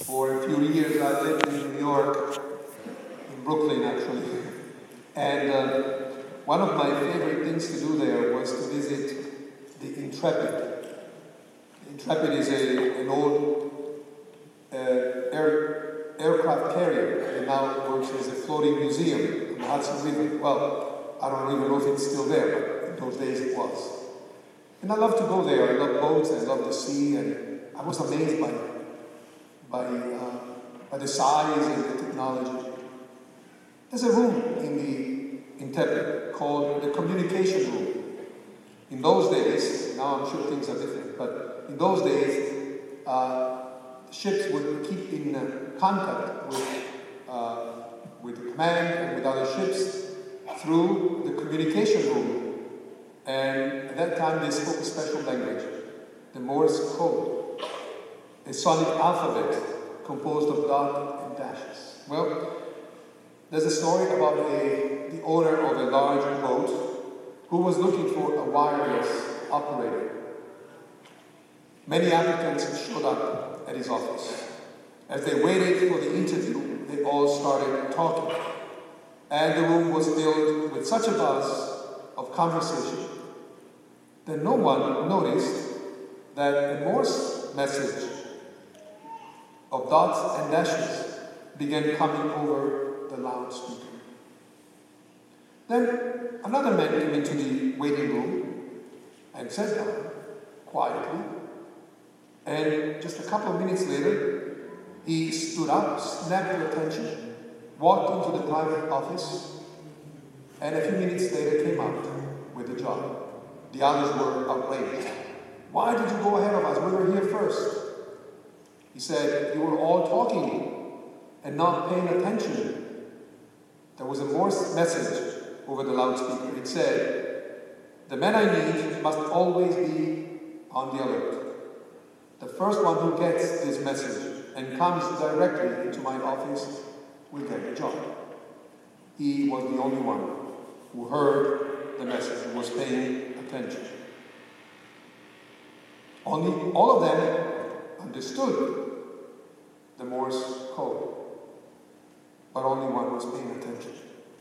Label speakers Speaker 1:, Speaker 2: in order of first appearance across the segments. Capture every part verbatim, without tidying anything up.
Speaker 1: For a few years I lived in New York, in Brooklyn actually, and uh, one of my favorite things to do there was to visit the Intrepid. The Intrepid is a, an old uh, air, aircraft carrier that now works as a floating museum on the Hudson River. Well, I don't even know if it's still there, but in those days it was. And I love to go there. I love boats, I love the sea, and I was amazed by by, uh, by the size and the technology. There's a room in the Intrepid called the communication room. In those days, now I'm sure things are different, but in those days, uh, ships would keep in uh, contact with, uh, with the command and with other ships through the communication room. And at that time, they spoke a special language, the Morse code. A sonic alphabet composed of dots and dashes. Well, there's a story about a, the owner of a large boat who was looking for a wireless operator. Many applicants showed up at his office. As they waited for the interview, they all started talking. And the room was filled with such a buzz of conversation that no one noticed that a Morse message of dots and dashes began coming over the loudspeaker. Then another man came into the waiting room and sat down quietly. And just a couple of minutes later, he stood up, snapped their attention, walked into the private office, and a few minutes later came out with the job. The others were outraged. Why did you go ahead of us? We were here first. He said, you were all talking and not paying attention. There was a Morse message over the loudspeaker. It said, the man I need must always be on the alert. The first one who gets this message and comes directly into my office will get the job. He was the only one who heard the message and was paying attention. Only all of them understood the Morse code, but only one was paying attention.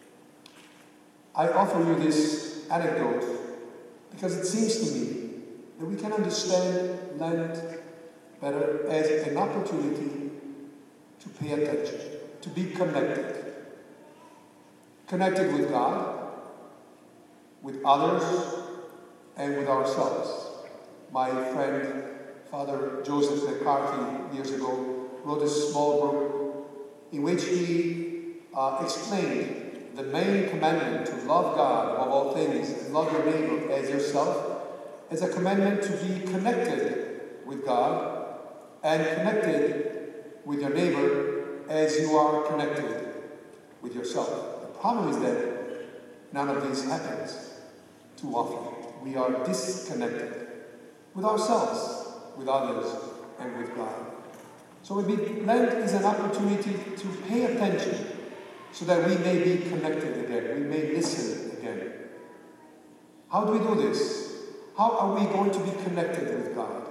Speaker 1: I offer you this anecdote because it seems to me that we can understand Lent better as an opportunity to pay attention, to be connected. Connected with God, with others, and with ourselves. My friend, Father Joseph McCarthy, years ago, wrote a small book in which he uh, explained the main commandment to love God above all things and love your neighbor as yourself as a commandment to be connected with God and connected with your neighbor as you are connected with yourself. The problem is that none of this happens too often. We are disconnected with ourselves, with others, and with God. So maybe Lent is an opportunity to pay attention so that we may be connected again, we may listen again. How do we do this? How are we going to be connected with God?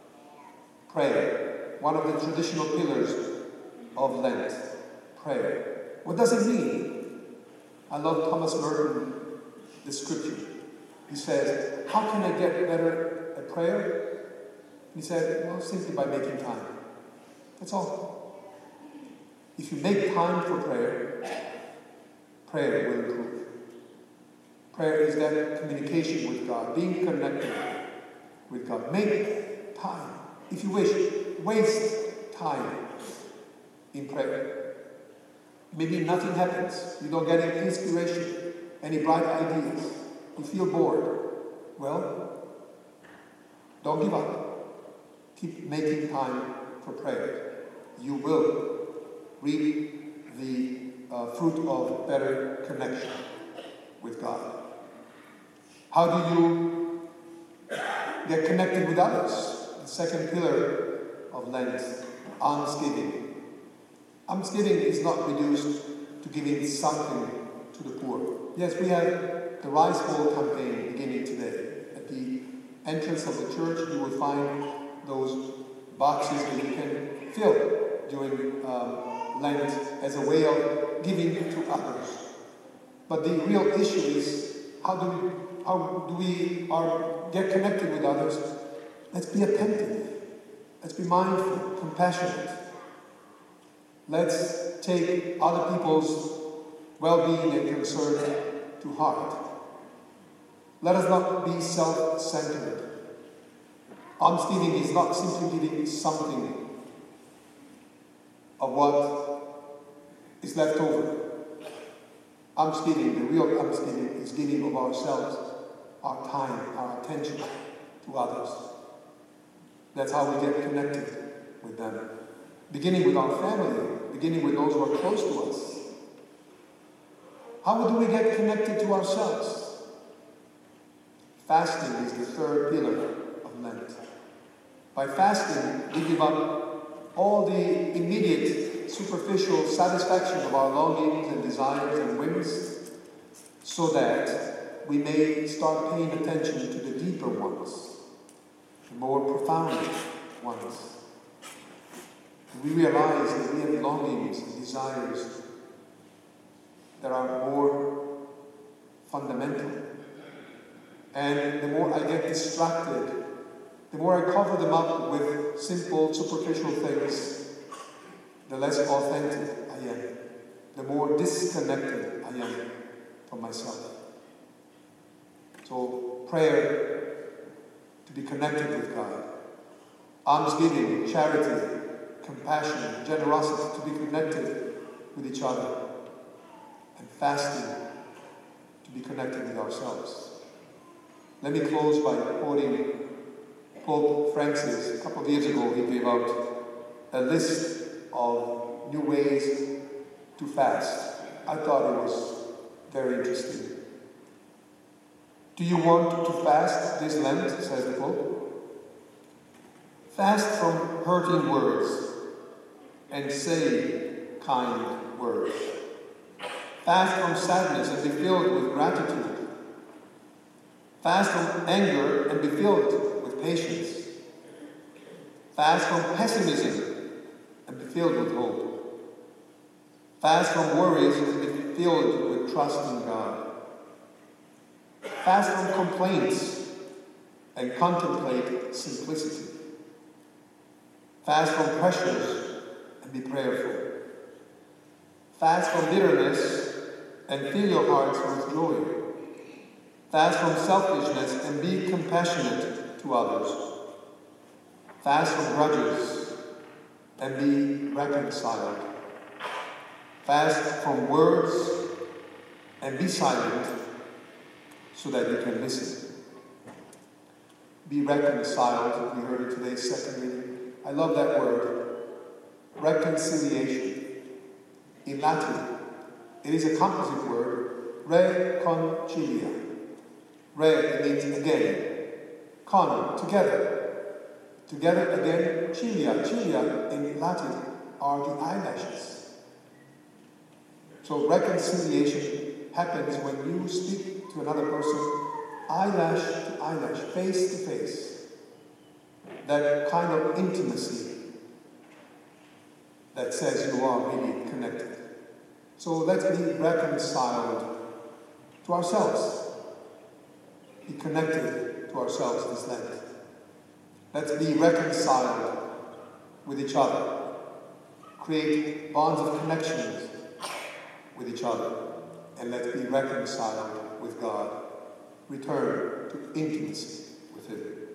Speaker 1: Prayer, one of the traditional pillars of Lent. Prayer. What does it mean? I love Thomas Merton's description. He says, how can I get better at prayer? He said, well, simply by making time. That's all. If you make time for prayer, prayer will improve. Prayer is that communication with God, being connected with God. Make time. If you wish, waste time in prayer. Maybe nothing happens. You don't get any inspiration, any bright ideas. You feel bored. Well, don't give up. Keep making time for prayer. You will reap the uh, fruit of better connection with God. How do you get connected with others? The second pillar of Lent, almsgiving. Almsgiving is not reduced to giving something to the poor. Yes, we have the Rice Bowl campaign beginning today. At the entrance of the church, you will find those boxes that you can fill during um, Lent as a way of giving to others. But the real issue is how do we, how do we are, get connected with others? Let's be attentive. Let's be mindful, compassionate. Let's take other people's well-being and concern to heart. Let us not be self-centered. Almsgiving is not simply giving something of what is left over. Almsgiving, the real almsgiving, is giving of ourselves, our time, our attention to others. That's how we get connected with them. Beginning with our family, beginning with those who are close to us. How do we get connected to ourselves? Fasting is the third pillar of Lent. By fasting, we give up all the immediate, superficial satisfaction of our longings and desires and whims, so that we may start paying attention to the deeper ones, the more profound ones. We realize that we have longings and desires that are more fundamental. And the more I get distracted, the more I cover them up with simple, superficial things, the less authentic I am, the more disconnected I am from myself. So prayer, to be connected with God. Almsgiving, charity, compassion, generosity, to be connected with each other. And fasting, to be connected with ourselves. Let me close by quoting Pope Francis. A couple of years ago, he gave out a list of new ways to fast. I thought it was very interesting. Do you want to fast this Lent, says the Pope? Fast from hurting words and say kind words. Fast from sadness and be filled with gratitude. Fast from anger and be filled with patience. Fast from pessimism and be filled with hope. Fast from worries and be filled with trust in God. Fast from complaints and contemplate simplicity. Fast from pressures and be prayerful. Fast from bitterness and fill your hearts with joy. Fast from selfishness and be compassionate to others. Fast from grudges and be reconciled. Fast from words and be silent so that you can listen. Be reconciled, we heard in today's second reading. I love that word, reconciliation. In Latin, it is a composite word, reconcilia. Re means again, con, together. Together again, cilia. Cilia in Latin are the eyelashes. So reconciliation happens when you speak to another person, eyelash to eyelash, face to face. That kind of intimacy that says you are really connected. So let's be reconciled to ourselves. Be connected to ourselves this Lent. Let's be reconciled with each other. Create bonds of connections with each other. And let's be reconciled with God. Return to intimacy with Him.